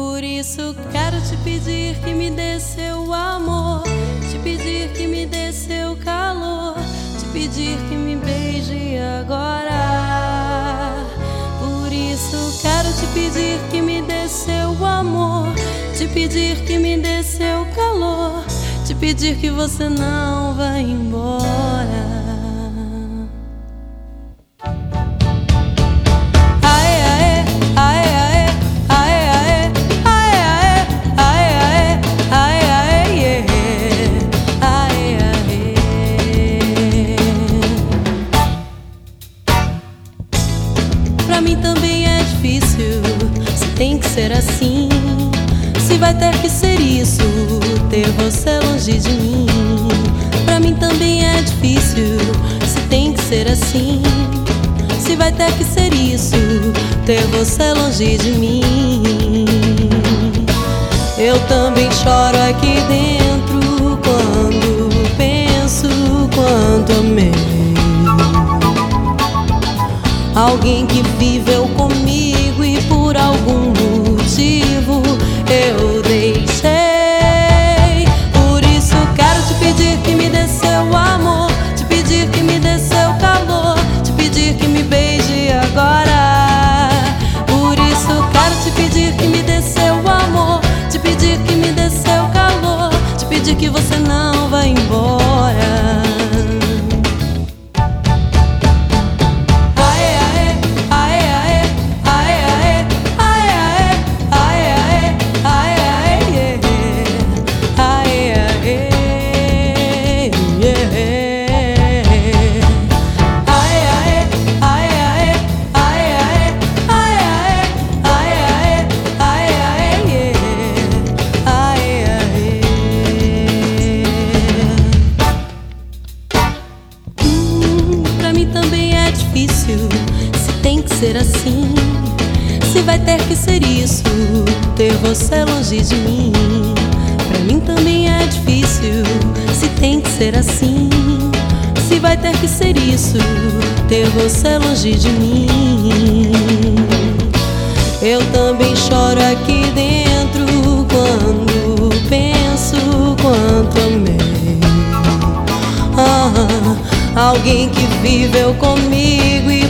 Por isso quero te pedir que me dê seu amor, te pedir que me dê seu calor, te pedir que me beije agora. Por isso quero te pedir que me dê seu amor, te pedir que me dê seu calor, te pedir que você não vá embora. Pra mim também é difícil, se tem que ser assim, se vai ter que ser isso, ter você longe de mim. Pra mim também é difícil, se tem que ser assim, se vai ter que ser isso, ter você longe de mim. Eu também choro aqui dentro quando penso quanto amei alguém que viveu comigo e por algum motivo eu deixei. Por isso quero te pedir que me dê seu amor, te pedir que me dê seu calor, te pedir que me beije agora. Por isso quero te pedir que me dê seu amor, te pedir que me dê seu calor, te pedir que você não vá embora. Se tem que ser assim, se vai ter que ser isso, ter você longe de mim. Pra mim também é difícil, se tem que ser assim, se vai ter que ser isso, ter você longe de mim. Eu também choro aqui dentro quando penso quanto amei alguém que viveu comigo e